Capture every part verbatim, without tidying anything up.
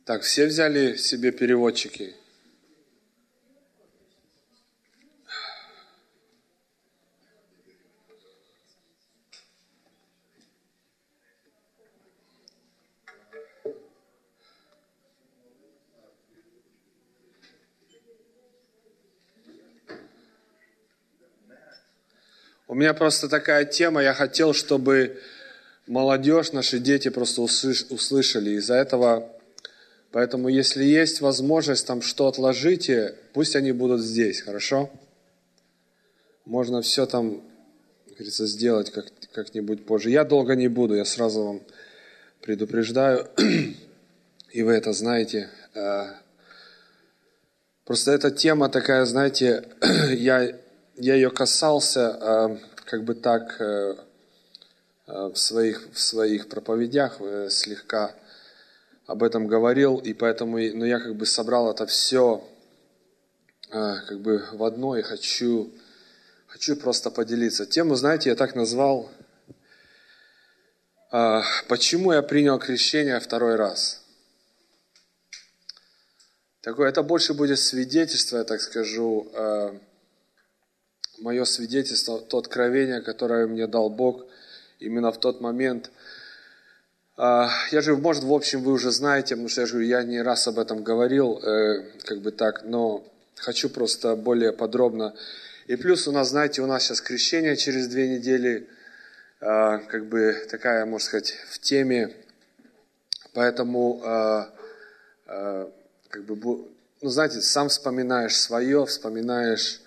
Так, все взяли себе переводчики? У меня просто такая тема, я хотел, чтобы молодежь, наши дети просто услышали. Из-за этого, поэтому если есть возможность там что отложите, пусть они будут здесь, хорошо? Можно все там, как говорится, сделать как, как-нибудь позже. Я долго не буду, я сразу вам предупреждаю, и вы это знаете. Просто эта тема такая, знаете, я, я ее касался как бы так в своих, в своих проповедях, слегка об этом говорил, и поэтому, но я как бы собрал это все как бы в одно и хочу, хочу просто поделиться. Тему, знаете, я так назвал, почему я принял крещение второй раз. Такое, это больше будет свидетельство, я так скажу, мое свидетельство, то откровение, которое мне дал Бог именно в тот момент. Я же, может, в общем, вы уже знаете, потому что я же я не раз об этом говорил, как бы так, но хочу просто более подробно. И плюс у нас, знаете, у нас сейчас крещение через две недели, как бы такая, можно сказать, в теме, поэтому, как бы, ну, знаете, сам вспоминаешь свое, вспоминаешь,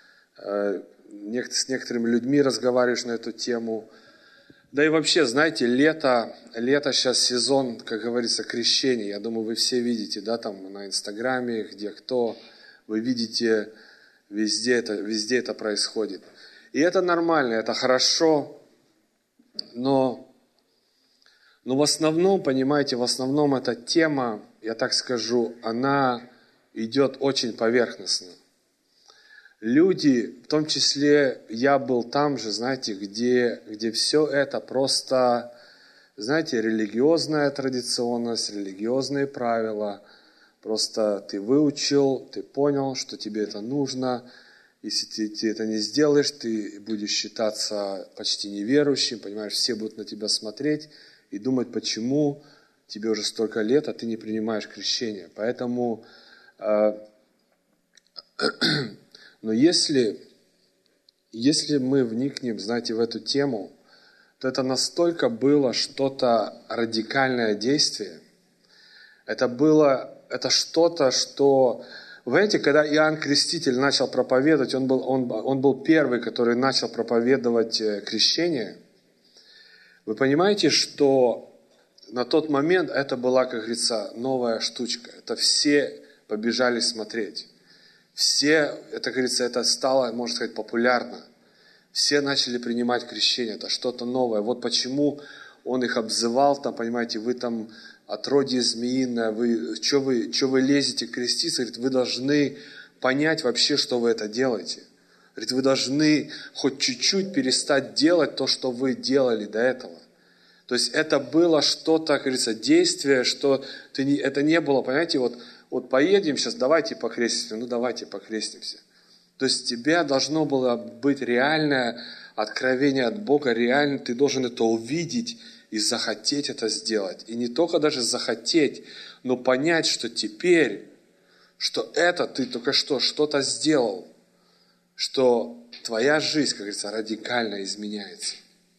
с некоторыми людьми разговариваешь на эту тему. Да и вообще, знаете, лето, лето сейчас сезон, как говорится, крещения. Я думаю, вы все видите, да, там на Инстаграме, где кто, вы видите, везде это, везде это происходит. И это нормально, это хорошо, но, но в основном, понимаете, в основном эта тема, я так скажу, она идет очень поверхностно. Люди, в том числе я был там же, знаете, где, где все это просто, знаете, религиозная традиционность, религиозные правила. Просто ты выучил, ты понял, что тебе это нужно. Если ты, ты это не сделаешь, ты будешь считаться почти неверующим, понимаешь, все будут на тебя смотреть и думать, почему тебе уже столько лет, а ты не принимаешь крещение. Поэтому... Но если, если мы вникнем, знаете, в эту тему, то это настолько было что-то радикальное действие. Это было, это что-то, что... Вы знаете, когда Иоанн Креститель начал проповедовать, он был, он, он был первый, который начал проповедовать крещение. Вы понимаете, что на тот момент это была, как говорится, новая штучка. Это все побежали смотреть. Все, это, говорится, это стало, можно сказать, популярно. Все начали принимать крещение, это что-то новое. Вот почему он их обзывал, там, понимаете, вы там отродье змеиное, вы, что вы, что вы лезете креститься? Говорит, вы должны понять вообще, что вы это делаете. Говорит, вы должны хоть чуть-чуть перестать делать то, что вы делали до этого. То есть это было что-то, как говорится, действие, что ты не, это не было, понимаете, вот, вот поедем сейчас, давайте покрестимся, ну давайте покрестимся. То есть у тебя должно было быть реальное откровение от Бога, реально ты должен это увидеть и захотеть это сделать. И не только даже захотеть, но понять, что теперь, что это ты только что что-то сделал, что твоя жизнь, как говорится, радикально изменяется.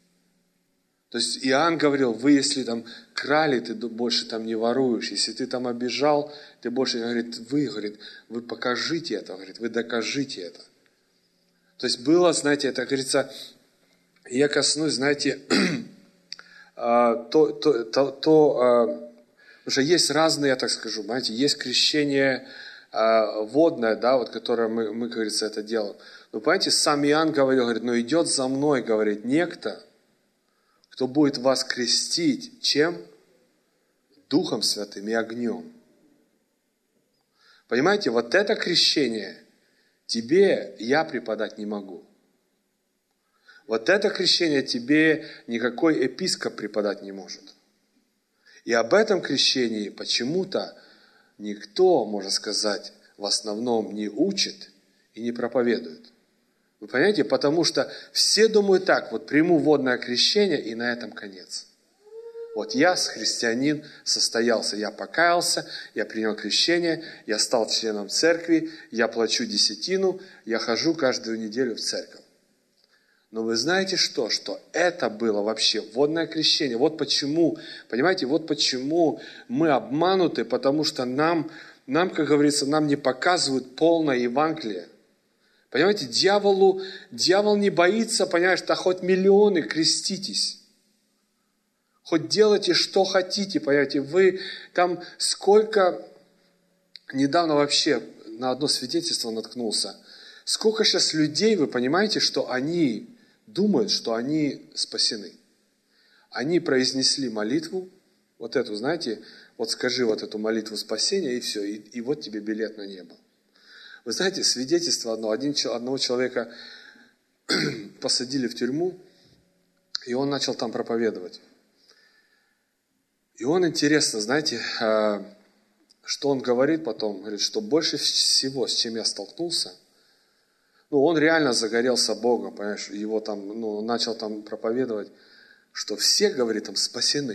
То есть Иоанн говорил, вы если там крали, ты больше там не воруешь. Если ты там обижал, ты больше, говорит, вы, говорит, вы покажите это, говорит, вы докажите это. То есть было, знаете, это, говорится, я коснусь, знаете, то, то, то, то потому что есть разные, я так скажу, знаете, есть крещение водное, да, вот, которое мы, мы, как говорится, это делаем. Но, понимаете, сам Иоанн говорил, говорит, но идет за мной, говорит, некто, кто будет вас крестить, чем? Духом Святым и огнем. Понимаете, вот это крещение тебе я преподать не могу. Вот это крещение тебе никакой епископ преподать не может. И об этом крещении почему-то никто, можно сказать, в основном не учит и не проповедует. Вы понимаете? Потому что все думают так, вот приму водное крещение и на этом конец. Вот я, христианин, состоялся, я покаялся, я принял крещение, я стал членом церкви, я плачу десятину, я хожу каждую неделю в церковь. Но вы знаете что? Что это было вообще водное крещение. Вот почему, понимаете, вот почему мы обмануты, потому что нам, нам, как говорится, нам не показывают полное Евангелие. Понимаете, дьяволу, дьявол не боится, понимаешь, да хоть миллионы креститесь. Хоть делайте, что хотите, понимаете, вы там сколько, недавно вообще на одно свидетельство наткнулся, сколько сейчас людей, вы понимаете, что они думают, что они спасены. Они произнесли молитву, вот эту, знаете, вот скажи вот эту молитву спасения, и все, и, и вот тебе билет на небо. Вы знаете, свидетельство одно, один, одного человека посадили в тюрьму, и он начал там проповедовать. И он, интересно, знаете, что он говорит потом, говорит, что больше всего, с чем я столкнулся, ну, он реально загорелся Богом, понимаешь, его там, ну, он начал там проповедовать, что все, говорит, там спасены.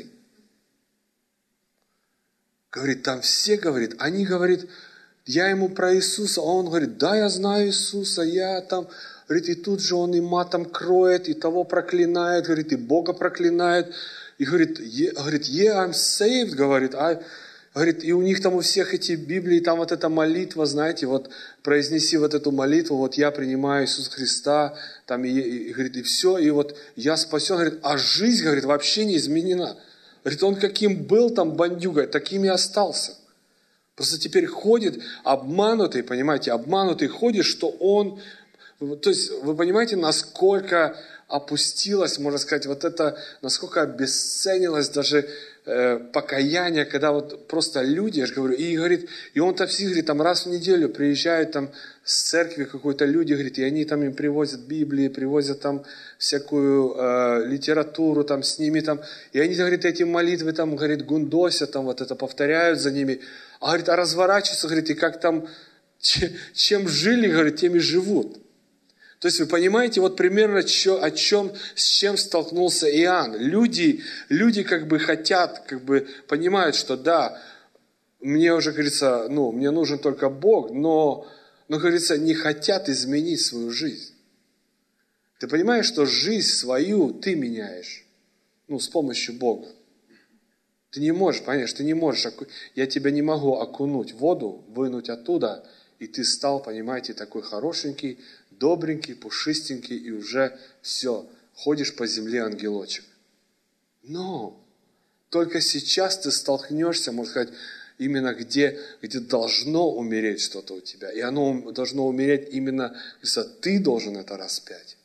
Говорит, там все, говорит, они, говорит, я ему про Иисуса, а он говорит, да, я знаю Иисуса, я там, говорит, и тут же он и матом кроет, и того проклинает, говорит, и Бога проклинает, и говорит, yeah, говорит, yeah, I'm saved, говорит, I, говорит, и у них там у всех эти Библии, там вот эта молитва, знаете, вот произнеси вот эту молитву, вот я принимаю Иисуса Христа, там, и, и, и говорит, и все, и вот я спасен, говорит, а жизнь, говорит, вообще не изменена. Говорит, он каким был там бандюгой, таким и остался. Просто теперь ходит обманутый, понимаете, обманутый ходит, что он, то есть вы понимаете, насколько опустилось, можно сказать, вот это, насколько обесценилось даже э, покаяние, когда вот просто люди, я же говорю, и говорит, и он-то все, говорит, там раз в неделю приезжают там с церкви какой-то люди, говорит, и они там им привозят Библии, привозят там всякую э, литературу там с ними там, и они, говорит, эти молитвы там, говорит, гундосят там, вот это повторяют за ними, а, говорит, а разворачиваются, говорит, и как там, чем жили, говорит, тем и живут. То есть вы понимаете, вот примерно чё, о чем, с чем столкнулся Иоанн. Люди, люди как бы хотят, как бы понимают, что да, мне уже, говорится, ну, мне нужен только Бог, но, но, говорится, не хотят изменить свою жизнь. Ты понимаешь, что жизнь свою ты меняешь, ну, с помощью Бога. Ты не можешь, понимаешь, ты не можешь, я тебя не могу окунуть в воду, вынуть оттуда, и ты стал, понимаете, такой хорошенький, добренький, пушистенький, и уже все, ходишь по земле ангелочек. Но только сейчас ты столкнешься, можно сказать, именно где, где должно умереть что-то у тебя. И оно должно умереть именно, если ты должен это распять.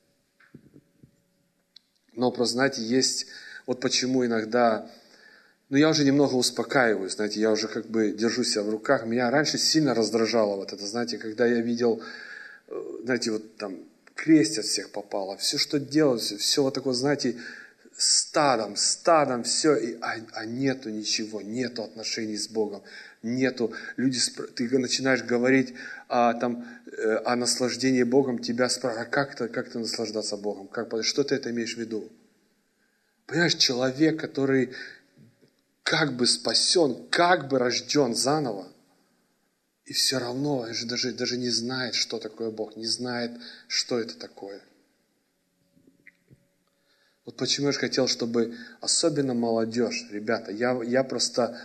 Но просто, знаете, есть, вот почему иногда, ну я уже немного успокаиваюсь, знаете, я уже как бы держу себя в руках. Меня раньше сильно раздражало вот это, знаете, когда я видел, знаете, вот там крестят всех попало, все, что делают, все, все вот такое, знаете, стадом, стадом, все, и, а, а нету ничего, нету отношений с Богом, нету, люди, ты начинаешь говорить о, там, о наслаждении Богом, тебя спрашивают, а как-то, как ты наслаждаться Богом, как, что ты это имеешь в виду? Понимаешь, человек, который как бы спасен, как бы рожден заново, и все равно даже, даже не знает, что такое Бог, не знает, что это такое. Вот почему я же хотел, чтобы особенно молодежь, ребята, я, я просто,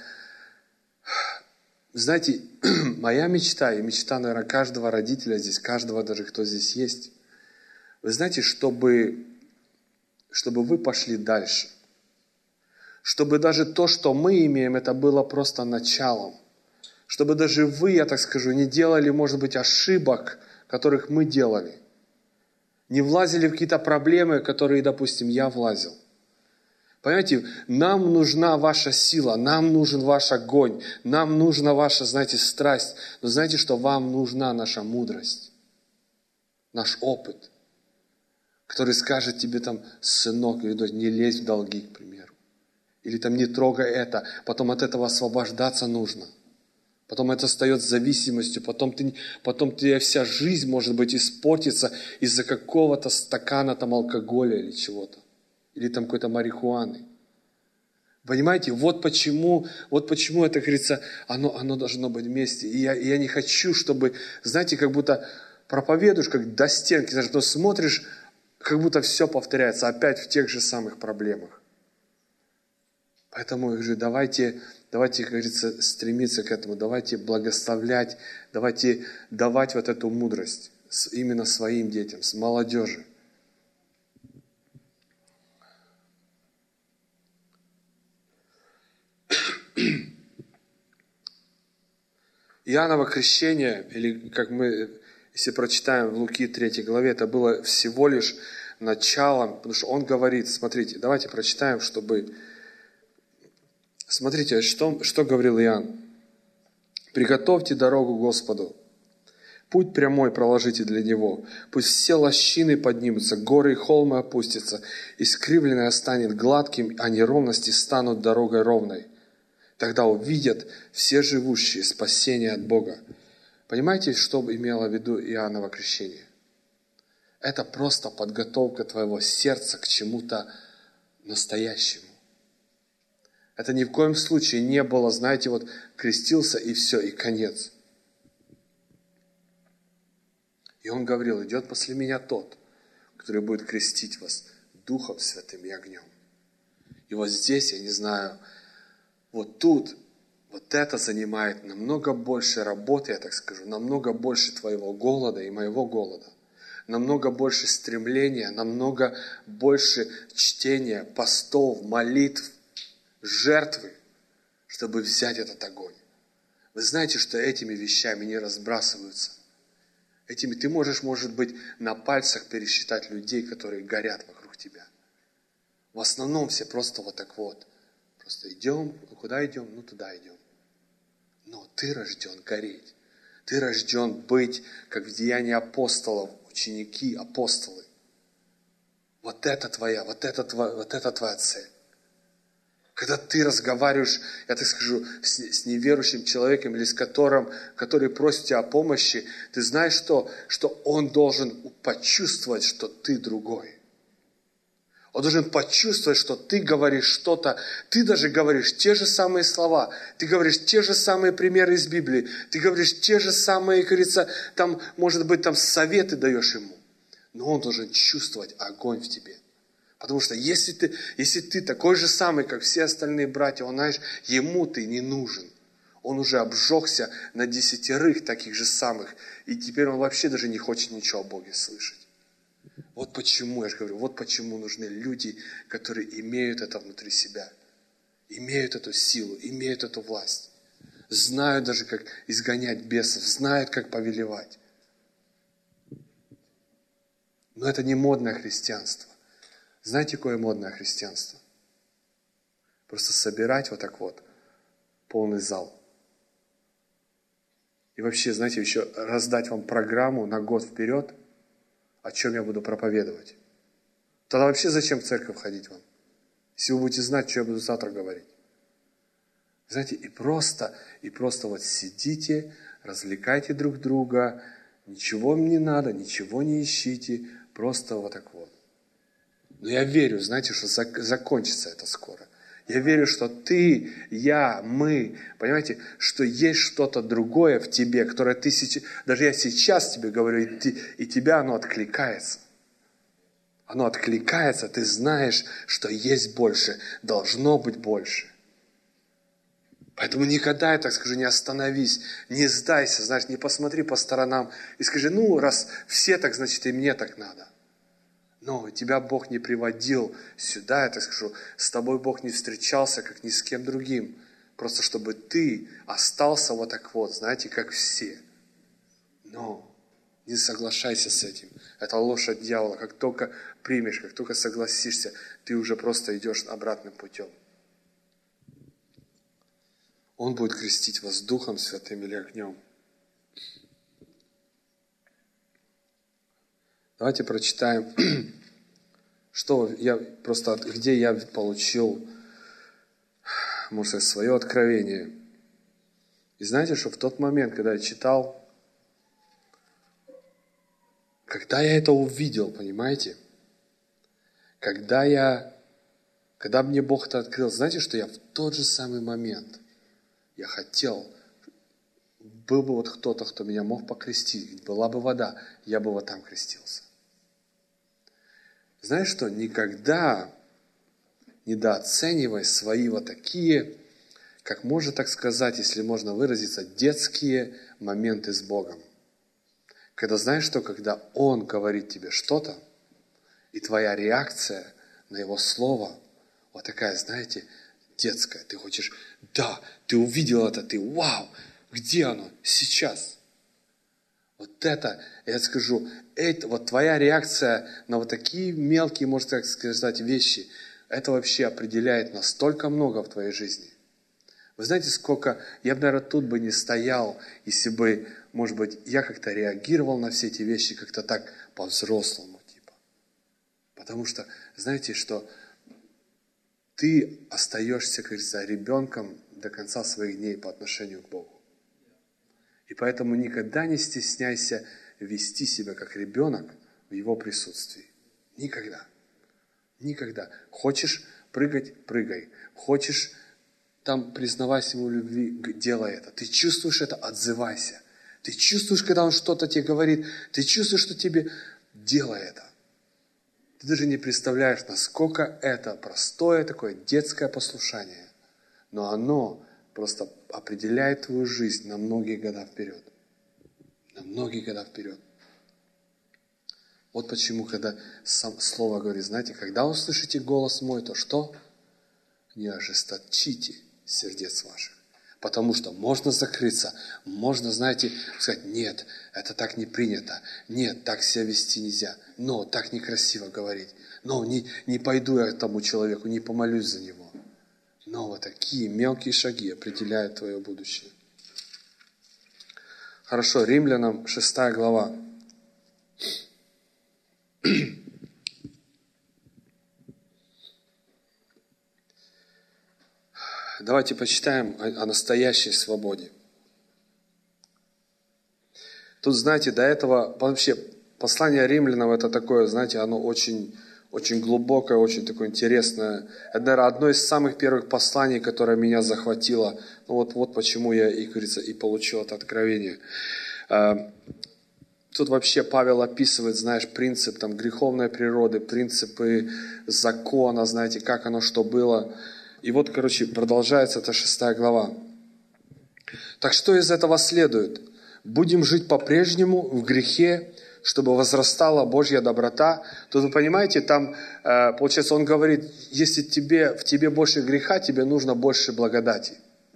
знаете, моя мечта, и мечта, наверное, каждого родителя здесь, каждого даже, кто здесь есть, вы знаете, чтобы, чтобы вы пошли дальше. Чтобы даже то, что мы имеем, это было просто началом. Чтобы даже вы, я так скажу, не делали, может быть, ошибок, которых мы делали. Не влазили в какие-то проблемы, которые, допустим, я влазил. Понимаете, нам нужна ваша сила, нам нужен ваш огонь, нам нужна ваша, знаете, страсть. Но знаете, что вам нужна наша мудрость, наш опыт, который скажет тебе там, сынок или дочь, не лезь в долги, к примеру. Или там не трогай это, потом от этого освобождаться нужно. Потом это стает зависимостью, потом, ты, потом твоя вся жизнь, может быть, испортится из-за какого-то стакана там алкоголя или чего-то. Или там какой-то марихуаны. Понимаете, вот почему, вот почему это, говорится, оно, оно должно быть вместе. И я, и я не хочу, чтобы, знаете, как будто проповедуешь, как до стенки, знаешь, но смотришь, как будто все повторяется, опять в тех же самых проблемах. Поэтому я говорю, давайте, давайте, как говорится, стремиться к этому, давайте благословлять, давайте давать вот эту мудрость именно своим детям, с молодежи. Иоанново крещение, или как мы, если прочитаем в Луки третьей главе, это было всего лишь началом, потому что он говорит, смотрите, давайте прочитаем, чтобы... Смотрите, что, что говорил Иоанн. «Приготовьте дорогу Господу, путь прямой проложите для Него, пусть все лощины поднимутся, горы и холмы опустятся, искривленное станет гладким, а неровности станут дорогой ровной. Тогда увидят все живущие спасение от Бога». Понимаете, что имело в виду Иоанново крещение? Это просто подготовка твоего сердца к чему-то настоящему. Это ни в коем случае не было, знаете, вот крестился и все, и конец. И он говорил, идет после меня тот, который будет крестить вас Духом Святым и огнем. И вот здесь, я не знаю, вот тут, вот это занимает намного больше работы, я так скажу, намного больше твоего голода и моего голода. Намного больше стремления, намного больше чтения, постов, молитв, жертвы, чтобы взять этот огонь. Вы знаете, что этими вещами не разбрасываются. Этими ты можешь, может быть, на пальцах пересчитать людей, которые горят вокруг тебя. В основном все просто вот так вот. Просто идем, ну куда идем? Ну туда идем. Но ты рожден гореть. Ты рожден быть, как в Деянии апостолов, ученики, апостолы. Вот это твоя, вот это твоя, вот это твоя цель. Когда ты разговариваешь, я так скажу, с, с неверующим человеком или с которым, который просит тебя о помощи, ты знаешь, что, что он должен почувствовать, что ты другой. Он должен почувствовать, что ты говоришь что-то, ты даже говоришь те же самые слова, ты говоришь те же самые примеры из Библии, ты говоришь те же самые, как говорится, там, может быть, там советы даешь ему. Но он должен чувствовать огонь в тебе. Потому что если ты, если ты такой же самый, как все остальные братья, он, знаешь, ему ты не нужен. Он уже обжегся на десятерых таких же самых, и теперь он вообще даже не хочет ничего о Боге слышать. Вот почему, я же говорю, вот почему нужны люди, которые имеют это внутри себя, имеют эту силу, имеют эту власть, знают даже, как изгонять бесов, знают, как повелевать. Но это не модное христианство. Знаете, какое модное христианство? Просто собирать вот так вот полный зал. И вообще, знаете, еще раздать вам программу на год вперед, о чем я буду проповедовать. Тогда вообще зачем в церковь ходить вам? Если вы будете знать, что я буду завтра говорить. Знаете, и просто, и просто вот сидите, развлекайте друг друга, ничего вам не надо, ничего не ищите, просто вот так вот. Но я верю, знаете, что закончится это скоро. Я верю, что ты, я, мы, понимаете, что есть что-то другое в тебе, которое ты сейчас, даже я сейчас тебе говорю, и, ты, и тебя оно откликается. Оно откликается, ты знаешь, что есть больше, должно быть больше. Поэтому никогда, я так скажу, не остановись, не сдайся, знаешь, не посмотри по сторонам и скажи, ну, раз все так, значит, и мне так надо. Но тебя Бог не приводил сюда, я так скажу, с тобой Бог не встречался, как ни с кем другим. Просто чтобы ты остался вот так вот, знаете, как все. Но не соглашайся с этим. Это ложь от дьявола. Как только примешь, как только согласишься, ты уже просто идешь обратным путем. Он будет крестить вас Духом Святым или огнем. Давайте прочитаем, что я просто, где я получил, можно сказать, свое откровение. И знаете, что в тот момент, когда я читал, когда я это увидел, понимаете, когда я, когда мне Бог это открыл, знаете, что я в тот же самый момент, я хотел, был бы вот кто-то, кто меня мог покрестить, была бы вода, я бы вот там крестился. Знаешь что, никогда недооценивай свои вот такие, как можно так сказать, если можно выразиться, детские моменты с Богом. Когда знаешь что, когда Он говорит тебе что-то, и твоя реакция на Его Слово вот такая, знаете, детская. Ты хочешь, да, ты увидел это, ты, вау, где оно? Сейчас. Вот это, я скажу, это, вот твоя реакция на вот такие мелкие, можно так сказать, вещи, это вообще определяет настолько много в твоей жизни. Вы знаете, сколько, я бы, наверное, тут бы не стоял, если бы, может быть, я как-то реагировал на все эти вещи как-то так по-взрослому, типа. Потому что, знаете, что ты остаешься, как говорится, ребенком до конца своих дней по отношению к Богу. И поэтому никогда не стесняйся вести себя как ребенок в Его присутствии. Никогда. Никогда. Хочешь прыгать – прыгай. Хочешь там признавайся Ему в любви – делай это. Ты чувствуешь это – отзывайся. Ты чувствуешь, когда Он что-то тебе говорит, ты чувствуешь, что тебе – делай это. Ты даже не представляешь, насколько это простое такое детское послушание. Но оно просто определяет твою жизнь на многие года вперед. На многие года вперед. Вот почему, когда сам Слово говорит, знаете, когда услышите голос мой, то что? Не ожесточите сердец ваших. Потому что можно закрыться, можно, знаете, сказать, нет, это так не принято, нет, так себя вести нельзя, но так некрасиво говорить, но не, не пойду я к тому человеку, не помолюсь за него. Но вот такие мелкие шаги определяют твое будущее. Хорошо, Римлянам шестая глава. Давайте почитаем о, о настоящей свободе. Тут, знаете, до этого вообще послание римлянам это такое, знаете, оно очень, очень глубокое, очень такое интересное. Это, наверное, одно из самых первых посланий, которое меня захватило. Ну вот, вот почему я, и, говорится, и получил это откровение. Тут вообще Павел описывает, знаешь, принцип там, греховной природы, принципы закона, знаете, как оно что было. И вот, короче, продолжается эта шестая глава. Так что из этого следует? Будем жить по-прежнему в грехе, чтобы возрастала Божья доброта. Тут вы понимаете, там, э, получается, он говорит, если тебе, в тебе больше греха, тебе нужно больше благодати.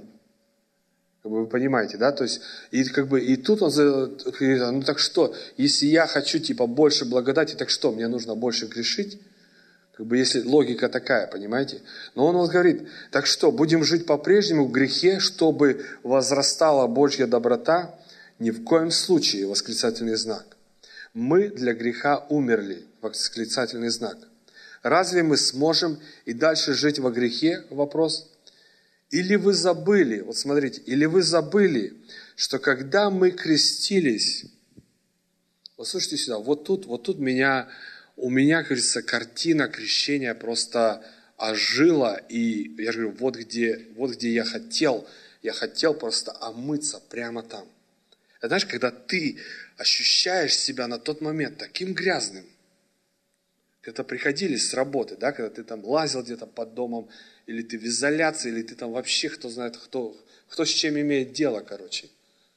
Как бы вы понимаете, да? То есть, и, как бы, и тут он говорит, ну так что, если я хочу типа больше благодати, так что, мне нужно больше грешить? Как бы если логика такая, понимаете? Но он вот говорит, так что, будем жить по-прежнему в грехе, чтобы возрастала Божья доброта? Ни в коем случае, восклицательный знак. Мы для греха умерли, восклицательный знак. Разве мы сможем и дальше жить во грехе? Вопрос. Или вы забыли, вот смотрите, или вы забыли, что когда мы крестились, вот слушайте сюда, вот тут, вот тут меня... У меня, как говорится, картина крещения просто ожила, и я же говорю, вот где, вот где я хотел, я хотел просто омыться прямо там. А знаешь, когда ты ощущаешь себя на тот момент таким грязным, когда приходили с работы, да, когда ты там лазил где-то под домом, или ты в изоляции, или ты там вообще, кто знает, кто, кто с чем имеет дело, короче.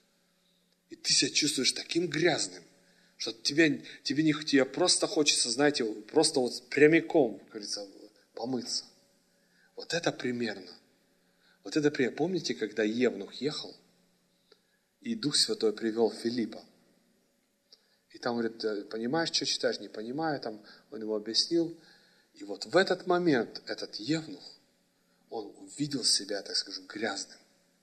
И ты себя чувствуешь таким грязным, что тебе, тебе, не, тебе просто хочется, знаете, просто вот прямиком, как говорится, помыться. Вот это примерно. Вот это примерно. Помните, когда Евнух ехал, и Дух Святой привел Филиппа? И там говорит, понимаешь, что читаешь? Не понимаю. Там он ему объяснил. И вот в этот момент этот Евнух, он увидел себя, так скажу, грязным.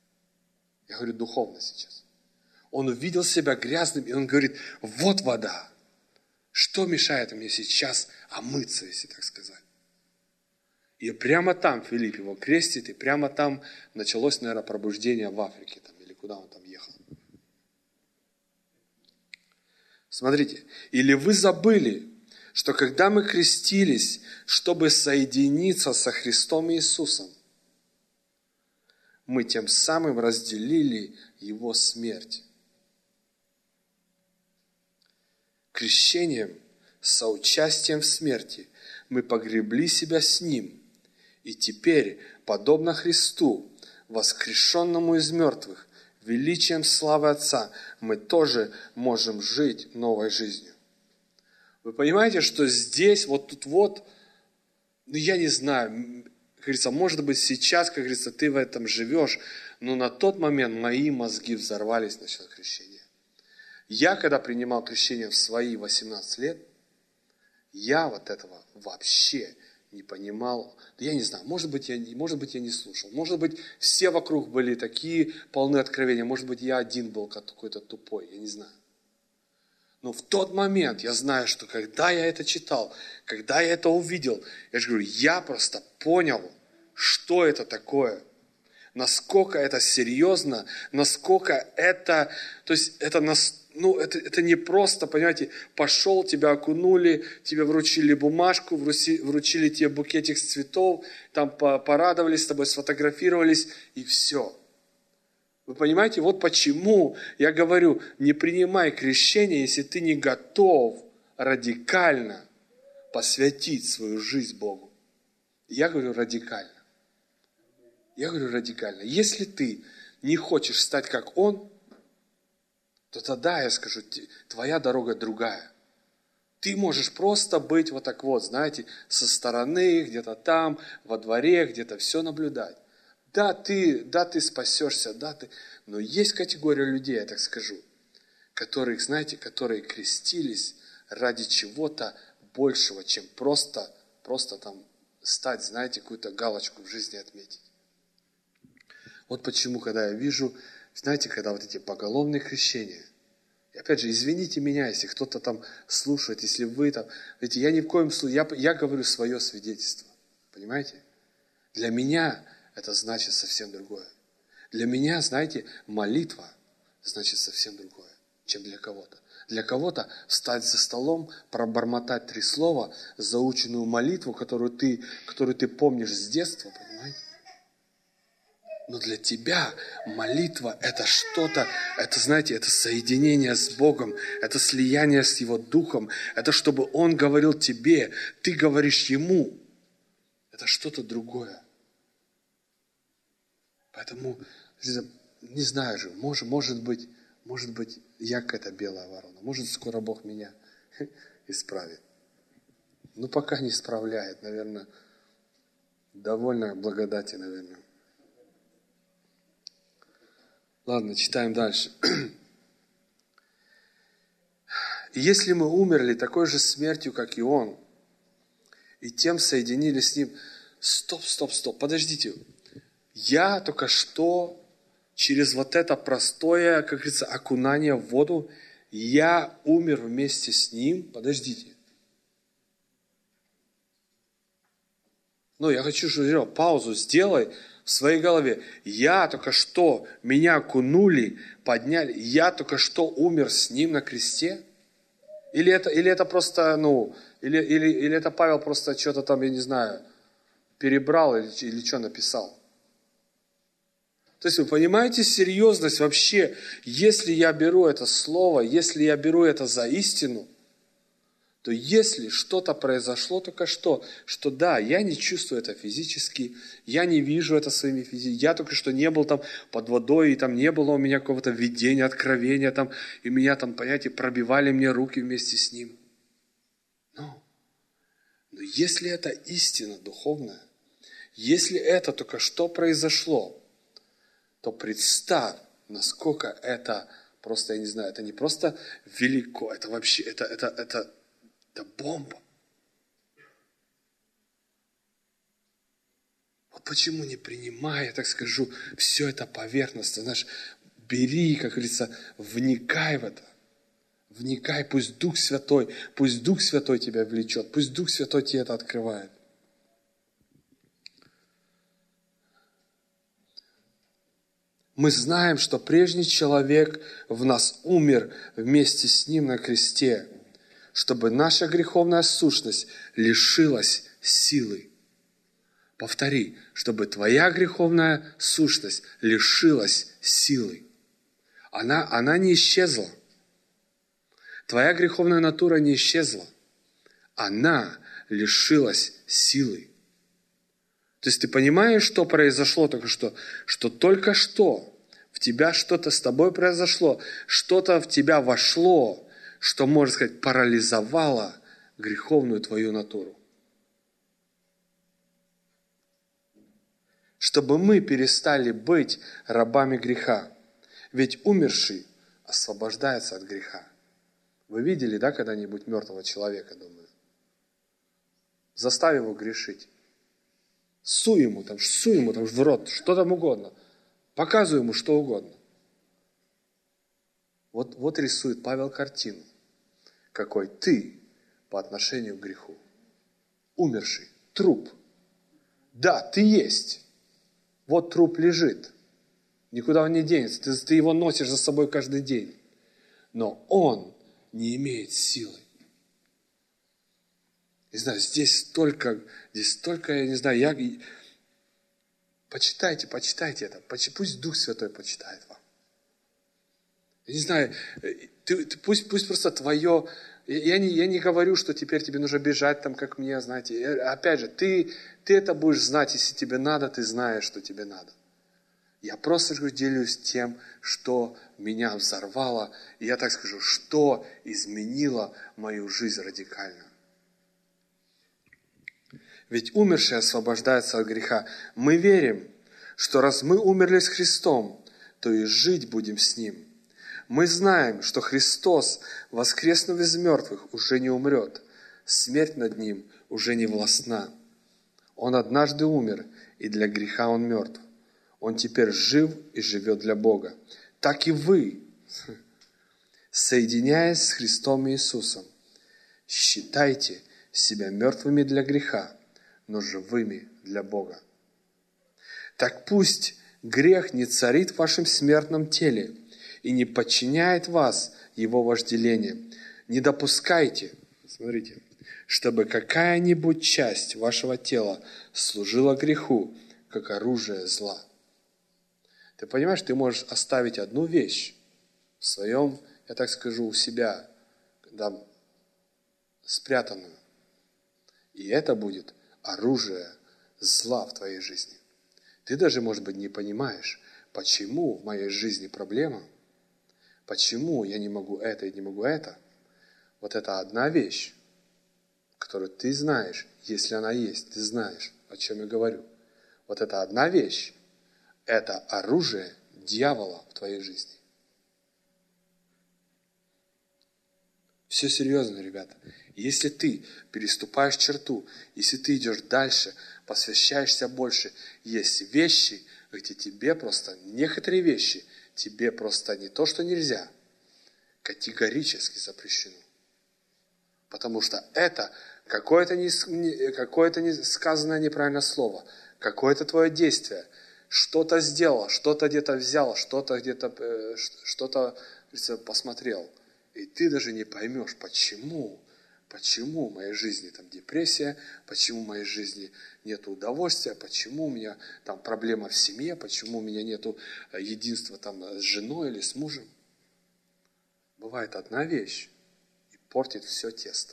Я говорю духовно сейчас. Он увидел себя грязным, и он говорит, вот вода. Что мешает мне сейчас омыться, если так сказать? И прямо там Филипп его крестит, и прямо там началось, наверное, пробуждение в Африке там, или куда он там ехал. Смотрите, или вы забыли, что когда мы крестились, чтобы соединиться со Христом Иисусом, мы тем самым разделили Его смерть. Крещением, соучастием в смерти, мы погребли себя с Ним, и теперь, подобно Христу, воскрешенному из мертвых, величием славы Отца, мы тоже можем жить новой жизнью. Вы понимаете, что здесь, вот тут вот, ну я не знаю, как говорится, может быть сейчас, как говорится, ты в этом живешь, но на тот момент мои мозги взорвались насчет крещения. Я, когда принимал крещение в свои восемнадцать лет, я вот этого вообще не понимал. Я не знаю, может быть, я, может быть, я не слушал. Может быть, все вокруг были такие полны откровения. Может быть, я один был какой-то тупой, я не знаю. Но в тот момент я знаю, что когда я это читал, когда я это увидел, я же говорю, я просто понял, что это такое. Насколько это серьезно, насколько это, то есть это, ну, это, это не просто, понимаете, пошел, тебя окунули, тебе вручили бумажку, вручили, вручили тебе букетик цветов, там порадовались с тобой, сфотографировались и все. Вы понимаете, вот почему я говорю, не принимай крещение, если ты не готов радикально посвятить свою жизнь Богу. Я говорю радикально. Я говорю радикально. Если ты не хочешь стать как Он, то тогда я скажу, твоя дорога другая. Ты можешь просто быть вот так вот, знаете, со стороны, где-то там, во дворе, где-то все наблюдать. Да, ты, да, ты спасешься, да, ты... Но есть категория людей, я так скажу, которые, знаете, которые крестились ради чего-то большего, чем просто, просто там стать, знаете, какую-то галочку в жизни отметить. Вот почему, когда я вижу, знаете, когда вот эти поголовные крещения, и опять же, извините меня, если кто-то там слушает, если вы там, видите, я ни в коем случае, я, я говорю свое свидетельство, понимаете? Для меня это значит совсем другое. Для меня, знаете, молитва значит совсем другое, чем для кого-то. Для кого-то встать за столом, пробормотать три слова, заученную молитву, которую ты, которую ты помнишь с детства, понимаете? Но для тебя молитва – это что-то, это, знаете, это соединение с Богом, это слияние с Его Духом, это чтобы Он говорил тебе, ты говоришь Ему. Это что-то другое. Поэтому, не знаю же, может, может быть, может быть, я какая-то белая ворона, может, скоро Бог меня исправит. Но пока не исправляет, наверное, довольно благодати, наверное. Ладно, читаем дальше. Если мы умерли такой же смертью, как и Он, и тем соединились с Ним... Стоп, стоп, стоп, подождите. Я только что через вот это простое, как говорится, окунание в воду, я умер вместе с Ним. Подождите. Ну, я хочу, чтобы паузу сделай в своей голове. Я только что, меня окунули, подняли, я только что умер с Ним на кресте? Или это, или это просто, ну, или, или, или это Павел просто что-то там, я не знаю, перебрал или, или что написал? То есть вы понимаете серьезность вообще, если я беру это слово, если я беру это за истину, то если что-то произошло, только что, что да, я не чувствую это физически, я не вижу это своими физическими, я только что не был там под водой, и там не было у меня какого-то видения, откровения, там, и меня там, понимаете, пробивали мне руки вместе с Ним. Но, но если это истина духовная, если это только что произошло, то представь, насколько это просто, я не знаю, это не просто велико, это вообще, это, это, это, это бомба. Вот почему не принимая, так скажу, все это поверхностно, знаешь, бери, как говорится, вникай в это. Вникай, пусть Дух Святой, пусть Дух Святой тебя влечет, пусть Дух Святой тебе это открывает. Мы знаем, что прежний человек в нас умер вместе с Ним на кресте, чтобы наша греховная сущность лишилась силы. Повтори, чтобы твоя греховная сущность лишилась силы. Она, она не исчезла. Твоя греховная натура не исчезла. Она лишилась силы. То есть ты понимаешь, что произошло только что? Что только что в тебя что-то с тобой произошло, что-то в тебя вошло, что, можно сказать, парализовало греховную твою натуру. Чтобы мы перестали быть рабами греха. Ведь умерший освобождается от греха. Вы видели, да, когда-нибудь мертвого человека, думаю? Заставь его грешить. Суй ему там, суй ему там в рот, что там угодно. Показывай ему что угодно. Вот, вот рисует Павел картину, какой ты по отношению к греху. Умерший, труп. Да, ты есть. Вот труп лежит. Никуда он не денется. Ты, ты его носишь за собой каждый день. Но он не имеет силы. Не знаю, здесь столько, здесь столько, я не знаю, я... Почитайте, почитайте это. Пусть Дух Святой почитает вам. Я не знаю, ты, ты, пусть, пусть просто твое... Я не, я не говорю, что теперь тебе нужно бежать там, как мне, знаете. Опять же, ты, ты это будешь знать, если тебе надо, ты знаешь, что тебе надо. Я просто говорю, делюсь тем, что меня взорвало, и я так скажу, что изменило мою жизнь радикально. Ведь умершие освобождаются от греха. Мы верим, что раз мы умерли с Христом, то и жить будем с Ним. Мы знаем, что Христос, воскреснув из мертвых, уже не умрет. Смерть над Ним уже не властна. Он однажды умер, и для греха Он мертв. Он теперь жив и живет для Бога. Так и вы, соединяясь с Христом Иисусом, считайте себя мертвыми для греха, но живыми для Бога. Так пусть грех не царит в вашем смертном теле и не подчиняет вас его вожделением. Не допускайте, смотрите, чтобы какая-нибудь часть вашего тела служила греху, как оружие зла. Ты понимаешь, ты можешь оставить одну вещь в своем, я так скажу, у себя, да, спрятанную. И это будет оружие зла в твоей жизни. Ты даже, может быть, не понимаешь, почему в моей жизни проблема, почему я не могу это и не могу это. Вот это одна вещь, которую ты знаешь, если она есть, ты знаешь, о чем я говорю. Вот это одна вещь, это оружие дьявола в твоей жизни. Все серьезно, ребята. Если ты переступаешь черту, если ты идешь дальше, посвящаешься больше, есть вещи, где тебе просто, некоторые вещи, тебе просто не то, что нельзя, категорически запрещено. Потому что это какое-то, не, какое-то не сказанное неправильное слово, какое-то твое действие, что-то сделал, что-то где-то взял, что-то где-то э, что-то посмотрел. И ты даже не поймешь, почему, почему в моей жизни там депрессия, почему в моей жизни нет удовольствия, почему у меня там проблема в семье, почему у меня нет единства там с женой или с мужем. Бывает одна вещь и портит все тесто.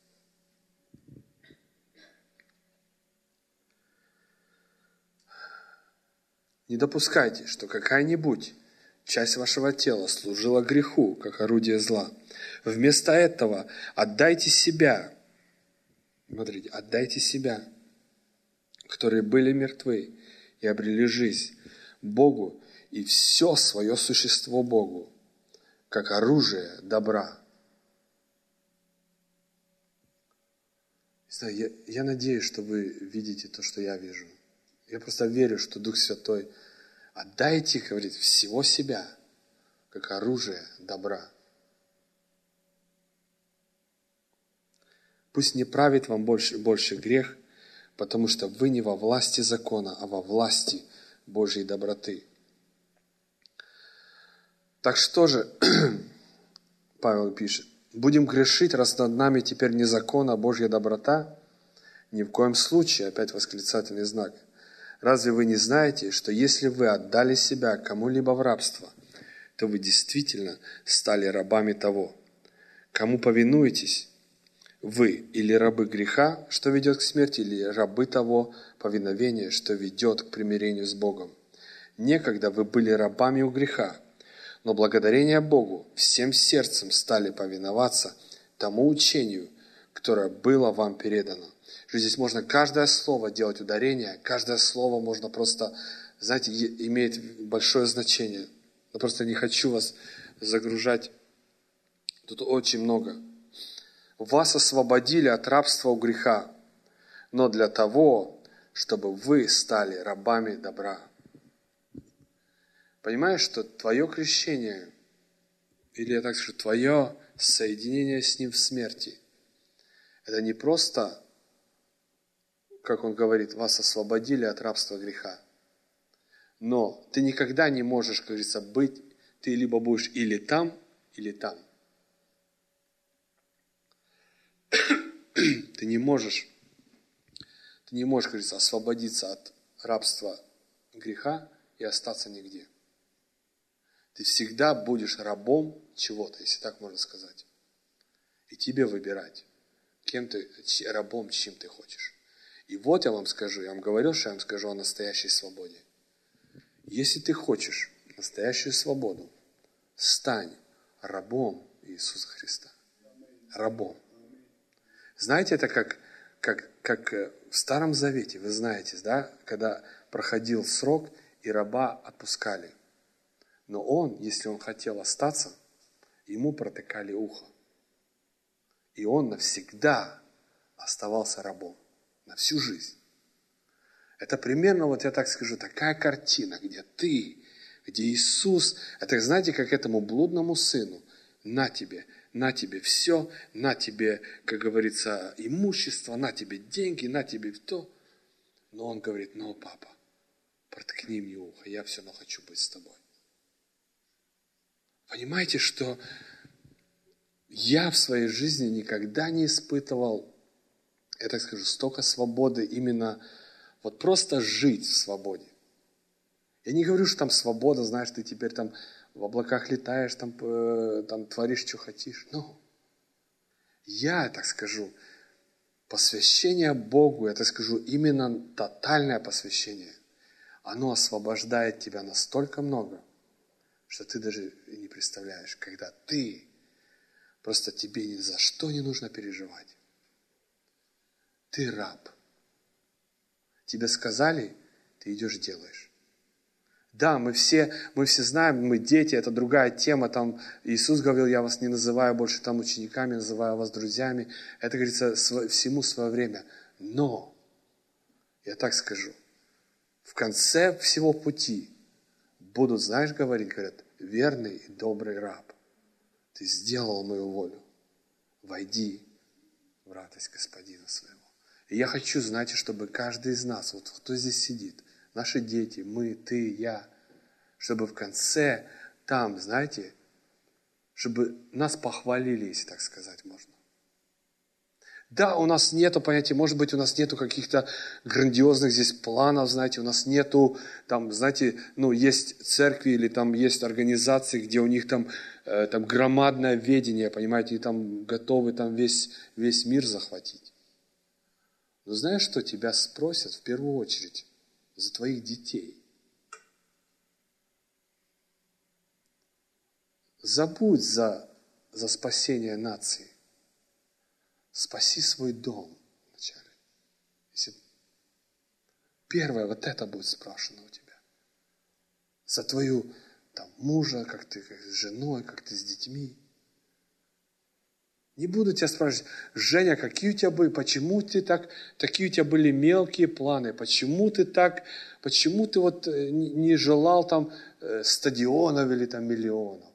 Не допускайте, что какая-нибудь часть вашего тела служила греху, как орудие зла. Вместо этого отдайте себя, смотрите, отдайте себя, которые были мертвы и обрели жизнь, Богу и все свое существо Богу, как оружие добра. Я, я надеюсь, что вы видите то, что я вижу. Я просто верю, что Дух Святой отдайте, говорит, всего себя, как оружие добра. Пусть не правит вам больше, больше грех, потому что вы не во власти закона, а во власти Божьей доброты. Так что же, Павел пишет, будем грешить, раз над нами теперь не закон, а Божья доброта? Ни в коем случае, опять восклицательный знак. Разве вы не знаете, что если вы отдали себя кому-либо в рабство, то вы действительно стали рабами того? Кому повинуетесь? Вы или рабы греха, что ведет к смерти, или рабы того повиновения, что ведет к примирению с Богом? Некогда вы были рабами у греха, но благодарение Богу всем сердцем стали повиноваться тому учению, которое было вам передано. Здесь можно каждое слово делать ударение, каждое слово можно просто, знаете, имеет большое значение. Я просто не хочу вас загружать. Тут очень много. Вас освободили от рабства у греха, но для того, чтобы вы стали рабами добра. Понимаешь, что твое крещение, или я так скажу, твое соединение с Ним в смерти, это не просто, как он говорит, вас освободили от рабства греха. Но ты никогда не можешь, как говорится, быть, ты либо будешь или там, или там. Ты не можешь, ты не можешь, как говорится, освободиться от рабства греха и остаться нигде. Ты всегда будешь рабом чего-то, если так можно сказать. И тебе выбирать, кем ты, рабом, чем ты хочешь. И вот я вам скажу, я вам говорил, что я вам скажу о настоящей свободе. Если ты хочешь настоящую свободу, стань рабом Иисуса Христа. Рабом. Знаете, это как, как, как в Старом Завете, вы знаете, да, когда проходил срок и раба отпускали. Но он, если он хотел остаться, ему протыкали ухо. И он навсегда оставался рабом. На всю жизнь. Это примерно, вот я так скажу, такая картина, где ты, где Иисус, это знаете, как этому блудному сыну, на тебе, на тебе все, на тебе, как говорится, имущество, на тебе деньги, на тебе то. Но он говорит, ну, папа, проткни мне ухо, я все равно хочу быть с тобой. Понимаете, что я в своей жизни никогда не испытывал, я так скажу, столько свободы именно вот просто жить в свободе. Я не говорю, что там свобода, знаешь, ты теперь там в облаках летаешь, там, э, там творишь, что хочешь. Но я, так скажу, посвящение Богу, я так скажу, именно тотальное посвящение, оно освобождает тебя настолько много, что ты даже не представляешь, когда ты, просто тебе ни за что не нужно переживать. Ты раб. Тебе сказали, ты идешь делаешь. Да, мы все, мы все знаем, мы дети, это другая тема. Там Иисус говорил, я вас не называю больше там учениками, называю вас друзьями. Это, говорится, всему свое время. Но, я так скажу, в конце всего пути будут, знаешь, говорить, говорят, верный и добрый раб, ты сделал мою волю, войди в радость Господина своего. И я хочу, знаете, чтобы каждый из нас, вот кто здесь сидит, наши дети, мы, ты, я, чтобы в конце там, знаете, чтобы нас похвалили, если так сказать можно. Да, у нас нету понятия, может быть, у нас нету каких-то грандиозных здесь планов, знаете, у нас нету, там, знаете, ну, есть церкви или там есть организации, где у них там, э, там громадное ведение, понимаете, и там готовы там весь, весь мир захватить. Но знаешь что? Тебя спросят в первую очередь за твоих детей. Забудь за, за спасение нации. Спаси свой дом вначале. Если первое, вот это будет спрашивано у тебя. За твою там, мужа, как ты как с женой, как ты с детьми. Не буду тебя спрашивать, Женя, какие у тебя были, почему ты так, такие у тебя были мелкие планы, почему ты так, почему ты вот не желал там стадионов или там миллионов.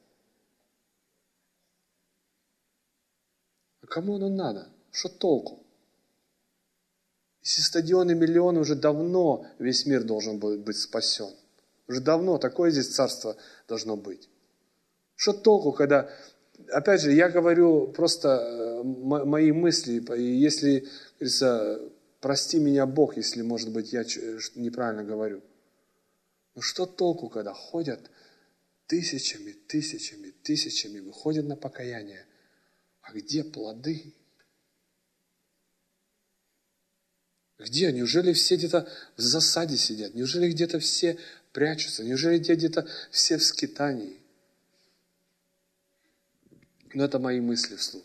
А кому оно надо? Что толку? Если стадионы миллионы, уже давно весь мир должен быть спасен. Уже давно такое здесь царство должно быть. Что толку, когда... Опять же, я говорю просто мои мысли, и если, говорится, прости меня Бог, если, может быть, я неправильно говорю. Но что толку, когда ходят тысячами, тысячами, тысячами, выходят на покаяние, а где плоды? Где? Неужели все где-то в засаде сидят? Неужели где-то все прячутся? Неужели где-то все в скитании? Но это мои мысли вслух.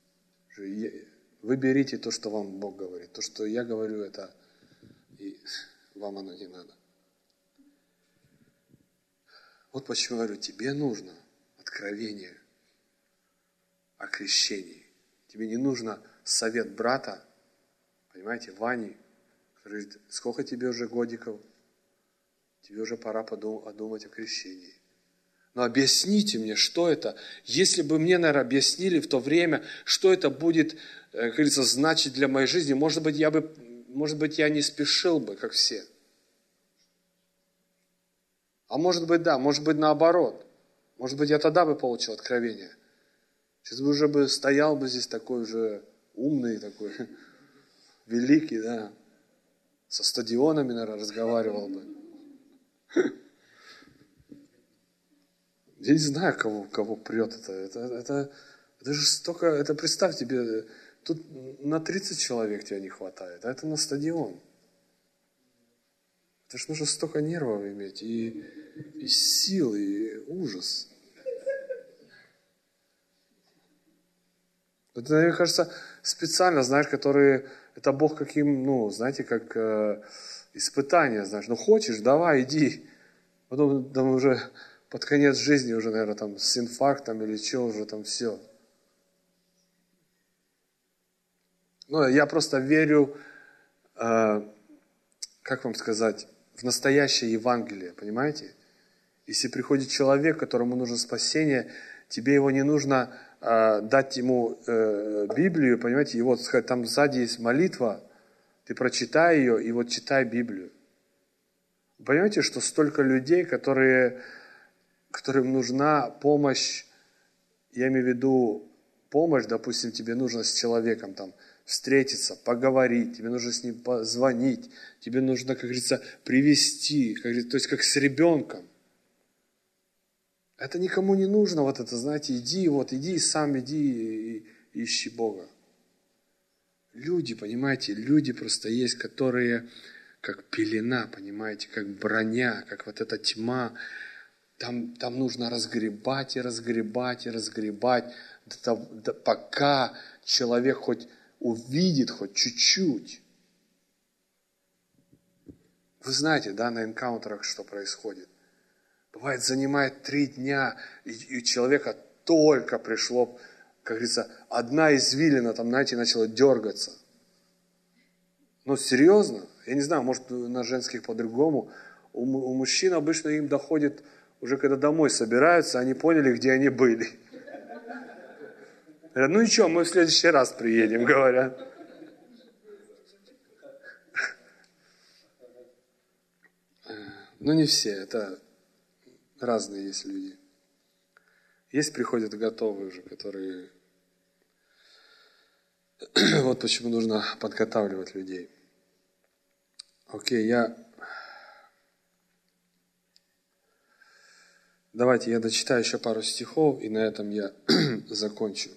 Вы берите то, что вам Бог говорит. То, что я говорю, это и вам оно не надо. Вот почему я говорю, тебе нужно откровение о крещении. Тебе не нужно совет брата, понимаете, Вани, который говорит, сколько тебе уже годиков, тебе уже пора подумать о крещении. Но объясните мне, что это. Если бы мне, наверное, объяснили в то время, что это будет, как говорится, значить для моей жизни, может быть, я бы, может быть, я не спешил бы, как все. А может быть, да, может быть, наоборот. Может быть, я тогда бы получил откровение. Сейчас бы уже бы стоял бы здесь такой уже умный, такой великий, да. Со стадионами, наверное, разговаривал бы. Я не знаю, кого, кого прет это. Это, это. это же столько, это представь тебе, тут на тридцать человек тебя не хватает, а это на стадион. Это же нужно столько нервов иметь, и, и сил, и ужас. Это, мне кажется, специально, знаешь, которые, это Бог каким, ну, знаете, как э, испытание, знаешь, ну хочешь, давай, иди. Потом там уже под конец жизни уже, наверное, там с инфарктом или что, уже там все. Ну, я просто верю, э, как вам сказать, в настоящее Евангелие, понимаете? Если приходит человек, которому нужно спасение, тебе его не нужно э, дать ему э, Библию, понимаете, и вот сказать, там сзади есть молитва, ты прочитай ее, и вот читай Библию. Понимаете, что столько людей, которые, которым нужна помощь, я имею в виду помощь, допустим, тебе нужно с человеком там встретиться, поговорить, тебе нужно с ним позвонить, тебе нужно, как говорится, привести, как говорится, то есть как с ребенком. Это никому не нужно, вот это, знаете, иди, вот иди сам, иди и, и ищи Бога. Люди, понимаете, люди просто есть, которые как пелена, понимаете, как броня, как вот эта тьма. Там, там нужно разгребать и разгребать и разгребать, до, до, пока человек хоть увидит, хоть чуть-чуть. Вы знаете, да, на энкаунтерах что происходит? Бывает, занимает три дня, и, и у человека только пришло, как говорится, одна извилина, там, знаете, начала дергаться. Ну, серьезно? Я не знаю, может, на женских по-другому. У, у мужчин обычно им доходит, уже когда домой собираются, они поняли, где они были. Говорят, ну ничего, мы в следующий раз приедем, говорят. Ну, не все, это разные есть люди. Есть приходят готовые уже, которые... Вот почему нужно подготавливать людей. Окей, я... Давайте я дочитаю еще пару стихов, и на этом я закончу.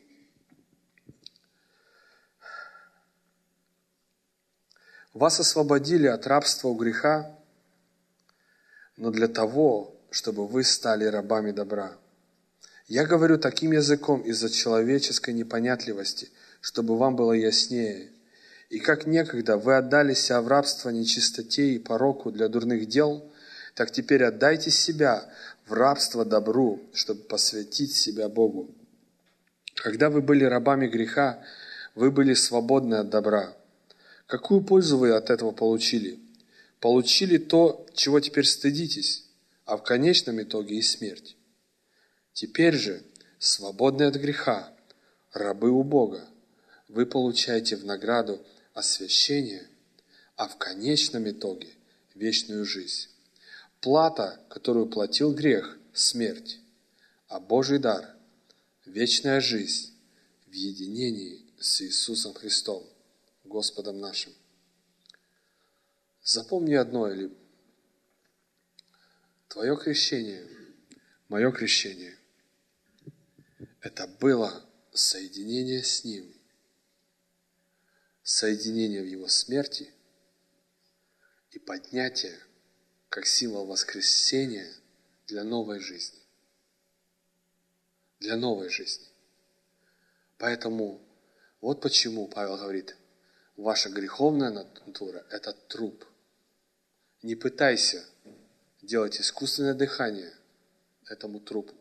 Вас освободили от рабства у греха, но для того, чтобы вы стали рабами добра. Я говорю таким языком из-за человеческой непонятливости, чтобы вам было яснее. И как некогда вы отдали себя в рабство нечистоте и пороку для дурных дел, так теперь отдайте себя в рабство добру, чтобы посвятить себя Богу. Когда вы были рабами греха, вы были свободны от добра. Какую пользу вы от этого получили? Получили то, чего теперь стыдитесь, а в конечном итоге и смерть. Теперь же, свободны от греха, рабы у Бога, вы получаете в награду освящение, а в конечном итоге вечную жизнь. Плата, которую платил грех, смерть, а Божий дар – вечная жизнь в единении с Иисусом Христом, Господом нашим. Запомни одно, или твое крещение, мое крещение – это было соединение с Ним, соединение в Его смерти и поднятие как символ воскресения для новой жизни. Для новой жизни. Поэтому вот почему Павел говорит, ваша греховная натура – это труп. Не пытайся делать искусственное дыхание этому трупу.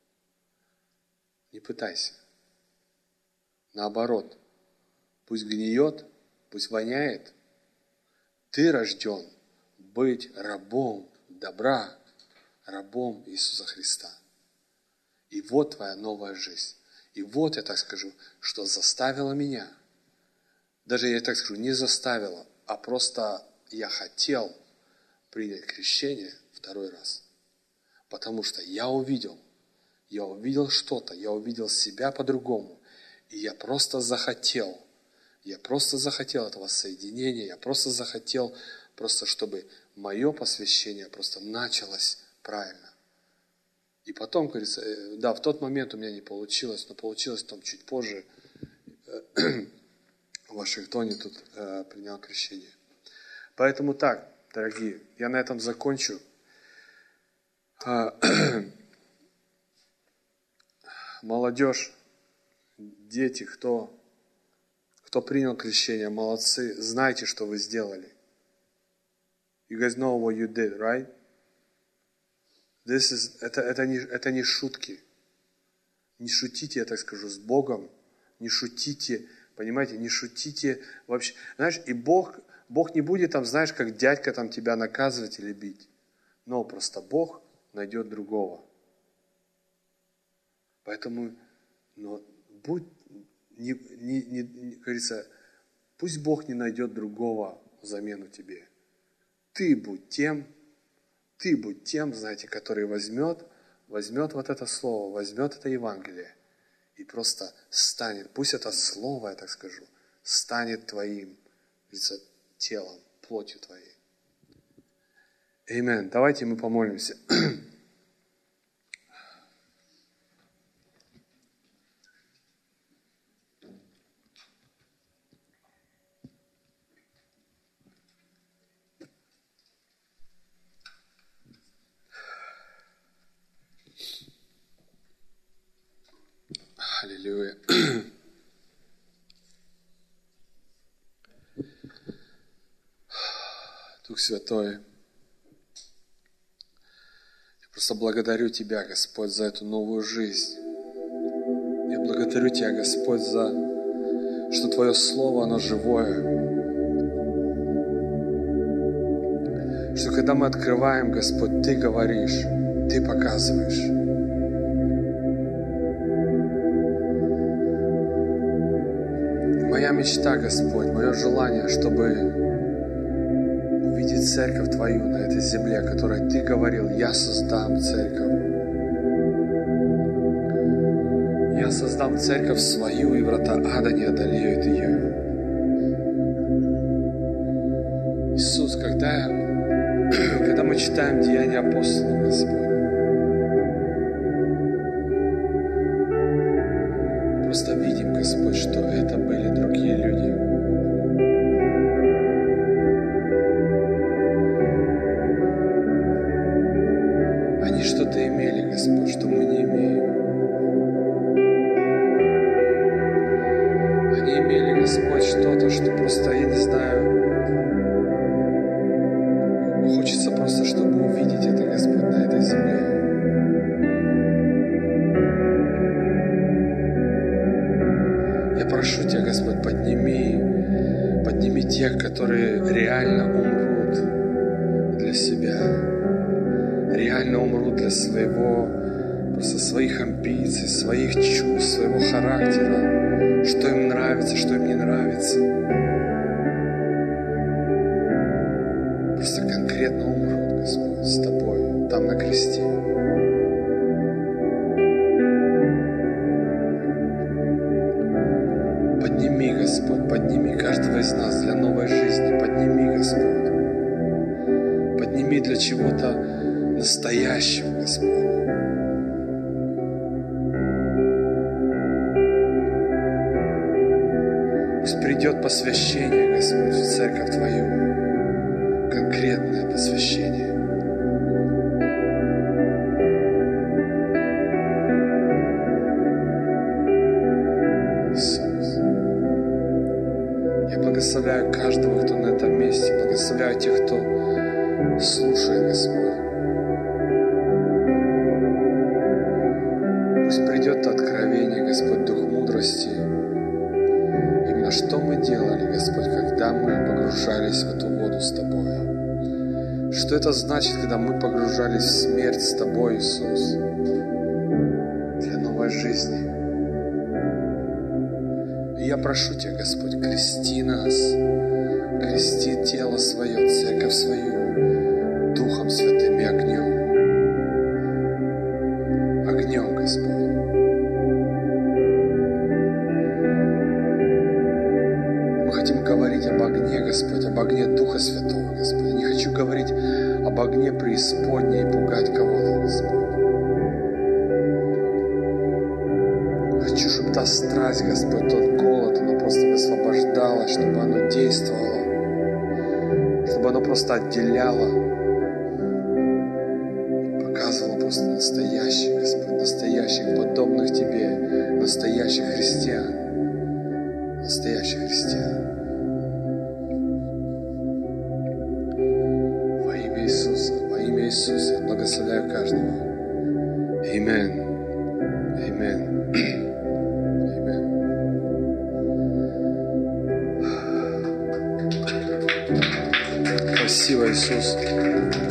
Не пытайся. Наоборот, пусть гниет, пусть воняет. Ты рожден быть рабом добра, рабом Иисуса Христа. И вот твоя новая жизнь. И вот я так скажу, что заставило меня. Даже я так скажу, не заставило, а просто я хотел принять крещение второй раз. Потому что я увидел, я увидел что-то, я увидел себя по-другому. И я просто захотел, я просто захотел этого соединения, я просто захотел, просто чтобы мое посвящение просто началось правильно. И потом, говорится, да, в тот момент у меня не получилось, но получилось там чуть позже. В Вашингтоне тут э, принял крещение. Поэтому так, дорогие, я на этом закончу. Молодежь, дети, кто, кто принял крещение, молодцы, знайте, что вы сделали. You guys know what you did, right? This is, это, это, не, это не шутки. Не шутите, я так скажу, с Богом. Не шутите, понимаете, не шутите вообще. Знаешь, и Бог, Бог не будет там, знаешь, как дядька там тебя наказывать или бить. Но просто Бог найдет другого. Поэтому, но будь, не, не, не, не, говорится, пусть Бог не найдет другого в замену тебе. Ты будь тем, ты будь тем, знаете, который возьмет, возьмет вот это слово, возьмет это Евангелие и просто станет, пусть это слово, я так скажу, станет твоим, говорится, телом, плотью твоей. Аминь. Давайте мы помолимся. Аллилуйя. Дух Святой, я просто благодарю Тебя, Господь, за эту новую жизнь. Я благодарю Тебя, Господь, за что Твое Слово, оно живое. Что когда мы открываем, Господь, Ты говоришь, Ты показываешь. Моя мечта, Господь, мое желание, чтобы увидеть церковь Твою на этой земле, о которой Ты говорил, я создам церковь. Я создам церковь свою, и врата ада не одолеют ее. Иисус, когда, когда мы читаем Деяния апостолов, Господь, просто видим, Господь, что это были другие люди. Они что-то имели, Господь, что мы не имеем. Они имели, Господь, что-то, что просто, я не знаю, хочется просто, чтобы увидеть это, Господь, на этой земле. Я прошу Тебя, Господь, подними, подними тех, которые реально умрут для себя, реально умрут для своего, просто своих амбиций, своих чувств, своего характера, что им нравится, что им не нравится. Просто конкретно умрут, Господь, с Тобой, там на кресте. нас для новой жизни. Подними, Господь. Подними для чего-то настоящего, Господь. Пусть придет посвящение, Господь, в церковь Твою. Конкретное посвящение. Иисус. Я благословляю каждого, кто на этом месте. Благословляю тех, кто слушает, Господь. Пусть придет откровение, Господь, дух мудрости. Именно что мы делали, Господь, когда мы погружались в эту воду с Тобой. Что это значит, когда мы погружались в смерть с Тобой, Иисус, для новой жизни. И я прошу Тебя, Господь, крести нас, крести тело свое, церковь свою, Духом Святым и огнем. Огнем, Господь. Мы хотим говорить об огне, Господь, об огне Духа Святого, Господь. Я не хочу говорить об огне преисподней и пугать кого-то, Господь. Хочу, чтобы та страсть, Господь, тот голод, оно просто высвобождалось, чтобы оно действовало, чтобы оно просто отделяло, показывало просто настоящих, Господь, настоящих, подобных Тебе, настоящих христиан, настоящих христиан. Во имя Иисуса, во имя Иисуса, благословляю каждого. Аминь. Аминь. Спасибо, Иисус.